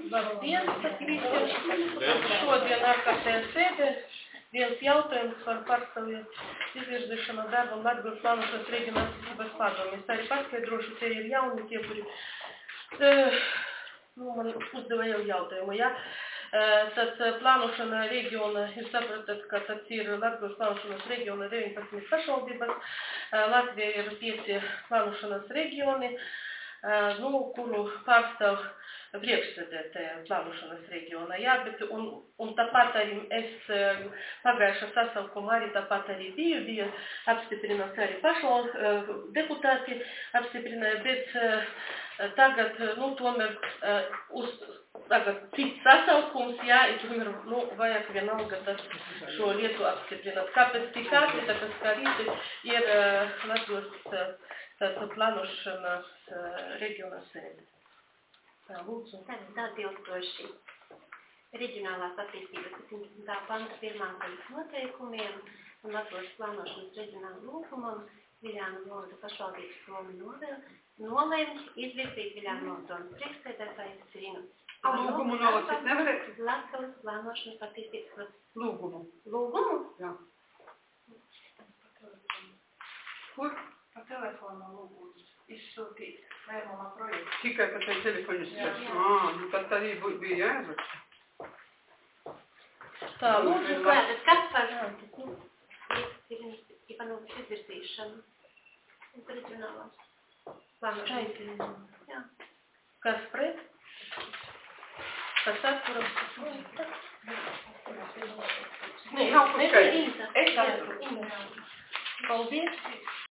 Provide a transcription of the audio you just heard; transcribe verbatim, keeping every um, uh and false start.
Labdien, tad visiem. Šodien ārkārtējā sēdē. Viens jautājums par pārstāvju izvirzīšanu darba un Latgales plānošanas reģionālās attīstības padomē. Es arī paskaidrošu, tie ir jauni, tie, kuri uh, nu, man uzdeva jau jautājumu. Ja? Uh, tad plānošana reģiona, jūs sapratat, ka tas ir Latgales plānošanas reģiona deviņpadsmit pašvaldības. Uh, Latvija ir pieci plānošanas reģioni, uh, nu, kuru pārstāv priekšsēdētāja plānošanas reģionā, jā, bet un, un tāpat arī es pagājušā sasaukumā arī tāpat arī biju, bija apstiprinās arī pašvalsts deputāti apstiprināja, bet tagad, nu, tomēr uz tagad cits sasaukums, jā, ir tomēr, nu, vajag vienalga tas šo lietu apstiprināt. Kāpēc tik ātri, tāpēc kā rīti ir Latvijas tāda plānošanas reģionā sēde. Tā, lūdzu. Tagad atbilstoši reģionālās attīstības septiņdesmitā panta pirmā daļas noteikumiem un Latvijas plānošanas reģionālu lūgumam Viļānu novada pašvaldības doma nolēma izvirzīt Viļānu novadonas priekšsēdētāju Sirinu. Lūgumu nolasīt nevarētu? Latvijas plānošanas attīstības procesa. Lūgumu. Lūgumu? Jā. Kur? Pa telefonu lūgumus izsūtīt lēmumā projektu. Tikai pa te telefonu izsūtīt? Ā, nu tad arī bija jāizraksta. Tā, lūdzu, kā... Kas par Sirinas Ivanovas izvirzīšanu uz reģionālās plānošanas? Jā. Kas pret? Kas atturas? Nē, nav ne, skaidrs. Es atturas. Paldies.